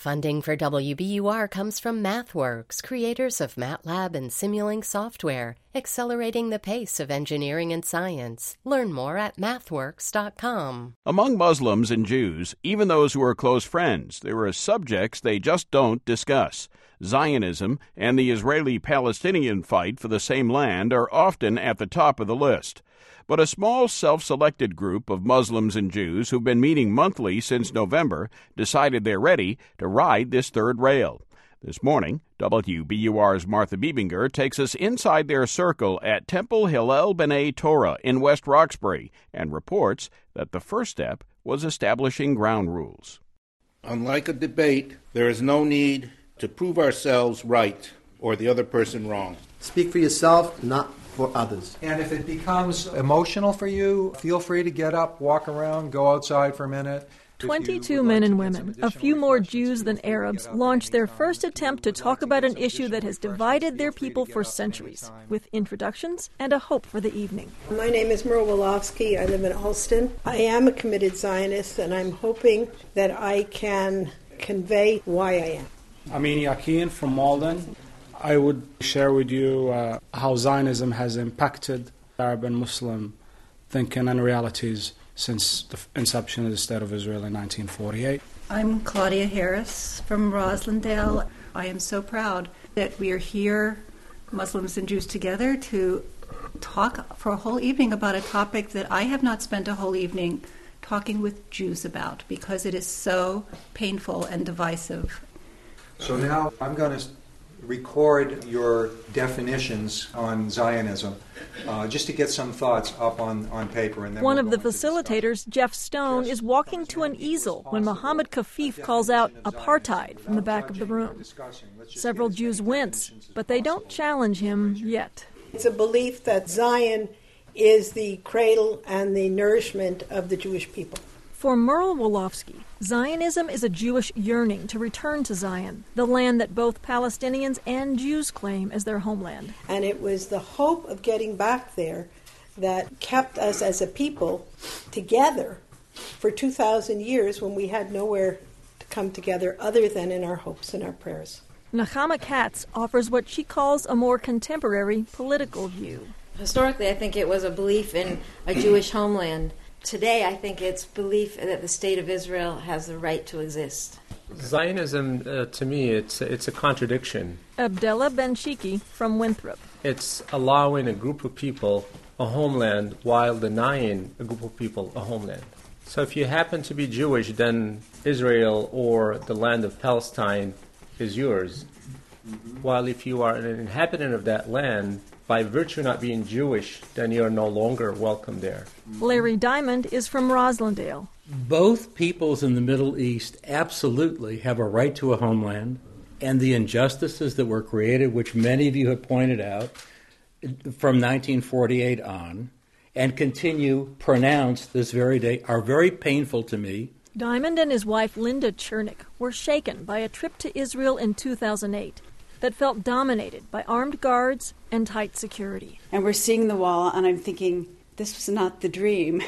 Funding for WBUR comes from MathWorks, creators of MATLAB and Simulink software, accelerating the pace of engineering and science. Learn more at mathworks.com. Among Muslims and Jews, even those who are close friends, there are subjects they just don't discuss. Zionism and the Israeli-Palestinian fight for the same land are often at the top of the list. But a small self-selected group of Muslims and Jews who've been meeting monthly since November decided they're ready to ride this third rail. This morning, WBUR's Martha Biebinger takes us inside their circle at Temple Hillel B'nai Torah in West Roxbury and reports that the first step was establishing ground rules. Unlike a debate, there is no need to prove ourselves right or the other person wrong. Speak for yourself, not for others. And if it becomes emotional for you, feel free to get up, walk around, go outside for a minute. 22 men and women, a few more Jews than Arabs, launched their first attempt to talk about an issue that has divided their people for centuries, with introductions and a hope for the evening. My name is Merle Wolofsky. I live in Alston. I am a committed Zionist, and I'm hoping that I can convey why I am. Amini Akin from Malden. I would share with you how Zionism has impacted Arab and Muslim thinking and realities since the inception of the State of Israel in 1948. I'm Claudia Harris from Roslindale. I am so proud that we are here, Muslims and Jews together, to talk for a whole evening about a topic that I have not spent a whole evening talking with Jews about because it is so painful and divisive. So now I'm going to record your definitions on Zionism, just to get some thoughts up on paper. And then one of the facilitators, Jeff Stone, is walking to an easel when Mohammed Kafif calls out apartheid from the back of the room. Several Jews wince, but they don't challenge him yet. It's a belief that Zion is the cradle and the nourishment of the Jewish people. For Merle Wolofsky, Zionism is a Jewish yearning to return to Zion, the land that both Palestinians and Jews claim as their homeland. And it was the hope of getting back there that kept us as a people together for 2,000 years when we had nowhere to come together other than in our hopes and our prayers. Nechama Katz offers what she calls a more contemporary political view. Historically, I think it was a belief in a Jewish homeland. Today, I think it's belief that the State of Israel has the right to exist. Zionism, to me, it's a contradiction. Abdullah Ben-Shiki from Winthrop. It's allowing a group of people a homeland while denying a group of people a homeland. So if you happen to be Jewish, then Israel or the land of Palestine is yours. While if you are an inhabitant of that land, by virtue of not being Jewish, then you are no longer welcome there. Larry Diamond is from Roslindale. Both peoples in the Middle East absolutely have a right to a homeland, and the injustices that were created, which many of you have pointed out, from 1948 on, and continue pronounced this very day, are very painful to me. Diamond and his wife Linda Chernick were shaken by a trip to Israel in 2008 that felt dominated by armed guards and tight security. And we're seeing the wall, and I'm thinking, this was not the dream.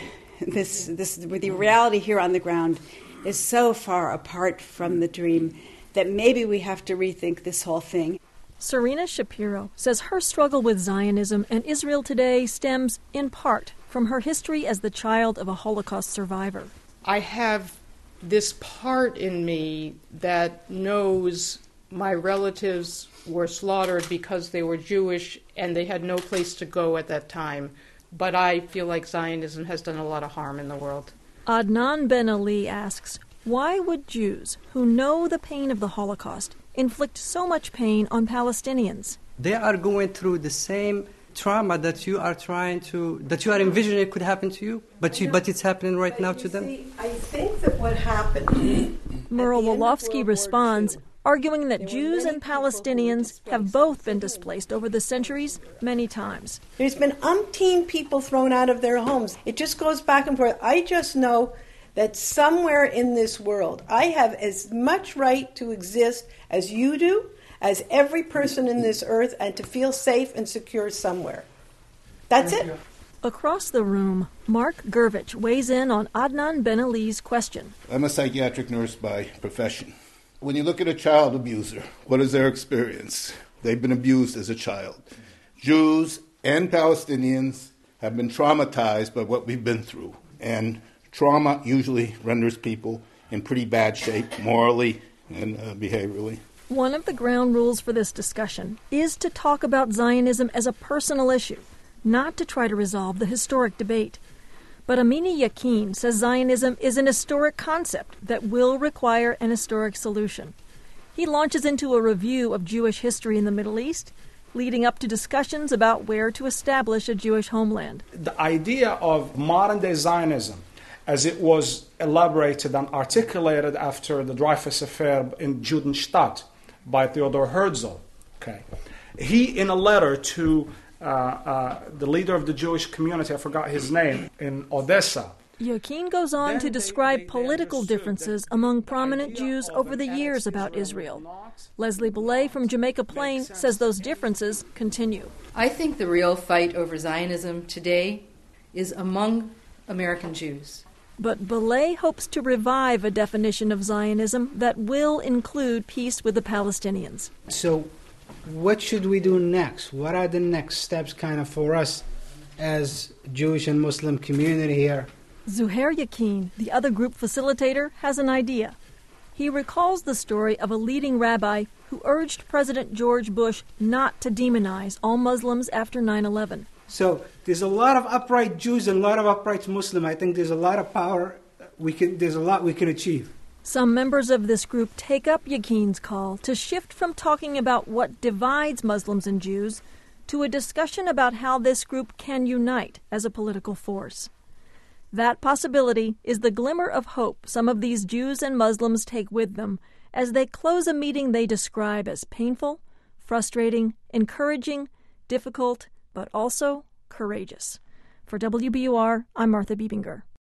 The reality here on the ground is so far apart from the dream that maybe we have to rethink this whole thing. Serena Shapiro says her struggle with Zionism and Israel today stems, in part, from her history as the child of a Holocaust survivor. I have this part in me that knows my relatives were slaughtered because they were Jewish and they had no place to go at that time. But I feel like Zionism has done a lot of harm in the world. Adnan Ben Ali asks, why would Jews who know the pain of the Holocaust inflict so much pain on Palestinians? They are going through the same trauma that you are envisioning it could happen to you, but it's happening right now to them. See, I think that what happened... Merle Wolofsky responds, arguing that Jews and Palestinians have both been displaced over the centuries many times. There's been umpteen people thrown out of their homes. It just goes back and forth. I just know that somewhere in this world, I have as much right to exist as you do, as every person in this earth, and to feel safe and secure somewhere. That's it. Across the room, Mark Gervich weighs in on Adnan Ben Ali's question. I'm a psychiatric nurse by profession. When you look at a child abuser, what is their experience? They've been abused as a child. Jews and Palestinians have been traumatized by what we've been through. And trauma usually renders people in pretty bad shape, morally and behaviorally. One of the ground rules for this discussion is to talk about Zionism as a personal issue, not to try to resolve the historic debate. But Amini Yakin says Zionism is an historic concept that will require an historic solution. He launches into a review of Jewish history in the Middle East, leading up to discussions about where to establish a Jewish homeland. The idea of modern-day Zionism, as it was elaborated and articulated after the Dreyfus Affair in Judenstadt by Theodor Herzl, he, in a letter to the leader of the Jewish community, I forgot his name, in Odessa. Yakin goes on to describe political differences among prominent Jews over the years about Israel. Leslie Belay from Jamaica Plain says those differences continue. I think the real fight over Zionism today is among American Jews. But Belay hopes to revive a definition of Zionism that will include peace with the Palestinians. So what should we do next? What are the next steps for us as Jewish and Muslim community here? Zuhair Yakin, the other group facilitator, has an idea. He recalls the story of a leading rabbi who urged President George Bush not to demonize all Muslims after 9/11. So there's a lot of upright Jews and a lot of upright Muslims. I think there's a lot of power. There's a lot we can achieve. Some members of this group take up Yakin's call to shift from talking about what divides Muslims and Jews to a discussion about how this group can unite as a political force. That possibility is the glimmer of hope some of these Jews and Muslims take with them as they close a meeting they describe as painful, frustrating, encouraging, difficult, but also courageous. For WBUR, I'm Martha Biebinger.